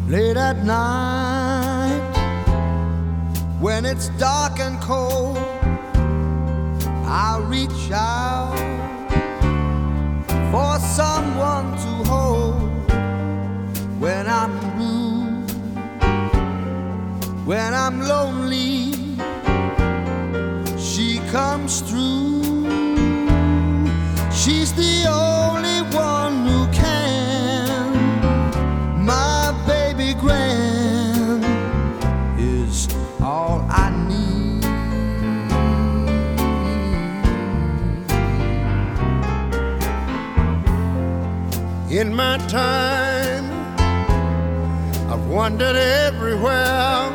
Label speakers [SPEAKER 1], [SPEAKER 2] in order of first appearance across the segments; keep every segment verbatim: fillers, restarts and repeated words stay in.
[SPEAKER 1] Late at night, when it's dark and cold, I reach out for someone to hold. When I'm blue, when I'm lonely, she comes through. She's the only one who can. My baby Gran is all I need. In my time, I've wandered everywhere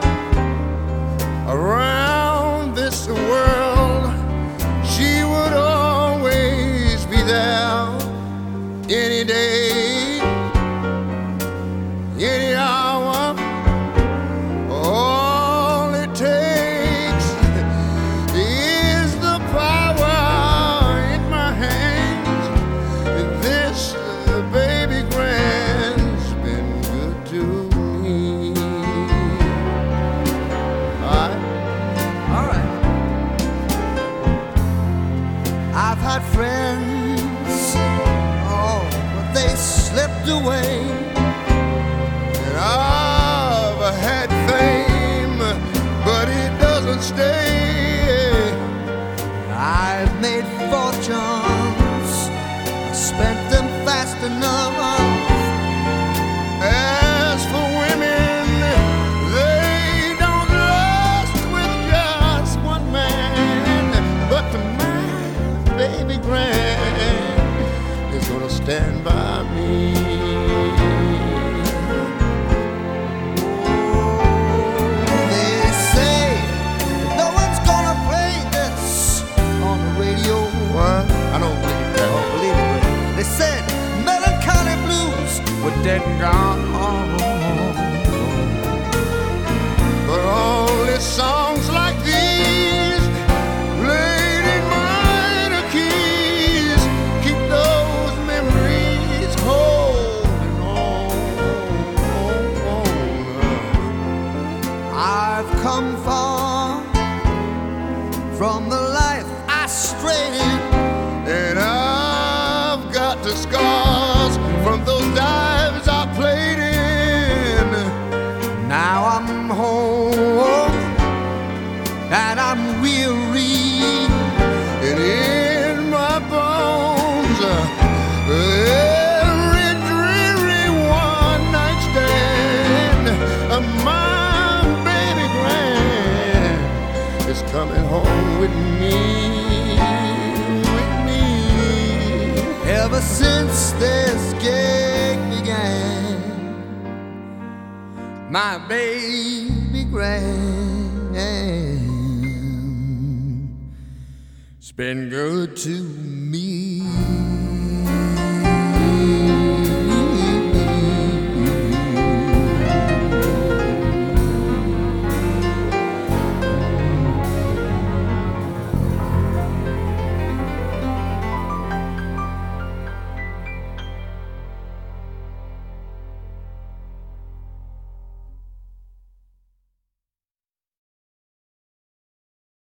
[SPEAKER 1] around this world. She would always be there, any day, any hour. All it takes is the power in my hands. And this uh, baby Gran's been good to me. All right.
[SPEAKER 2] All right.
[SPEAKER 1] I've had friends, oh, but they slipped away. And I've had fame, but it doesn't stay. I've made fortunes, spent them fast enough. As for women, they don't last with just one man. But to my baby Gran is gonna stand by me. They say no one's gonna play this on the radio. What? I don't believe that. I don't believe it. They said melancholy blues were dead and gone. But only songs like these, played in minor keys, keep those memories holding on. I've come far from the life I strayed in, and I've got the scars from those dives I played in. Now I'm home and I'm weary, and in my bones every dreary one night stand. My baby Gran is coming home with me, with me. Ever since this gig began, my baby Gran, it's been good to me.